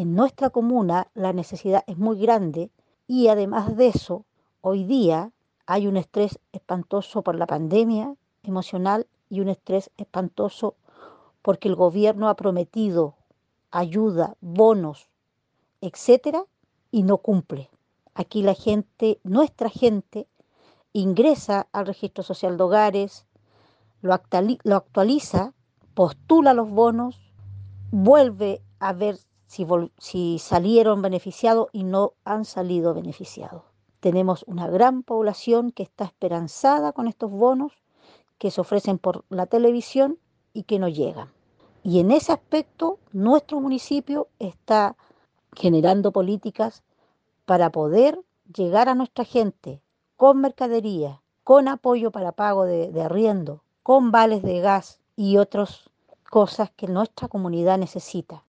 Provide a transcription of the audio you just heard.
en nuestra comuna la necesidad es muy grande y además de eso, hoy día hay un estrés espantoso por la pandemia emocional y un estrés espantoso porque el gobierno ha prometido ayuda, bonos, etcétera, y no cumple. Aquí la gente, nuestra gente, ingresa al registro social de hogares, lo actualiza, postula los bonos, vuelve a ver si salieron beneficiados y no han salido beneficiados. Tenemos una gran población que está esperanzada con estos bonos que se ofrecen por la televisión y que no llegan. Y en ese aspecto, nuestro municipio está generando políticas para poder llegar a nuestra gente con mercadería, con apoyo para pago de arriendo, con vales de gas y otras cosas que nuestra comunidad necesita.